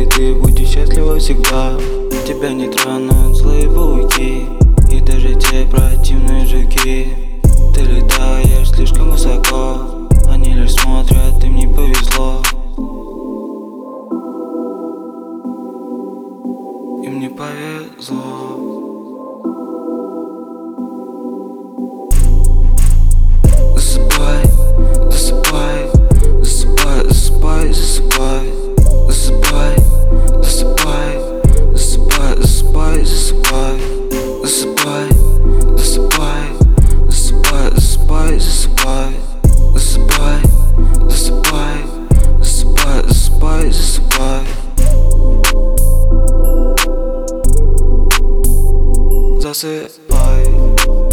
ты будешь счастлива всегда. Тебя не тронут злые пауки и даже те противные жуки. Ты летаешь слишком высоко, они лишь смотрят, им не повезло. Им не повезло. Засыпай, засыпай, засыпай, засыпай, засыпай. Засыпай, засыпай, засыпай, засыпай, засыпай. Засыпай, засыпай, засыпай, засыпай, засыпай. Засыпай, засыпай, засыпай, засыпай, засыпай. Засыпай.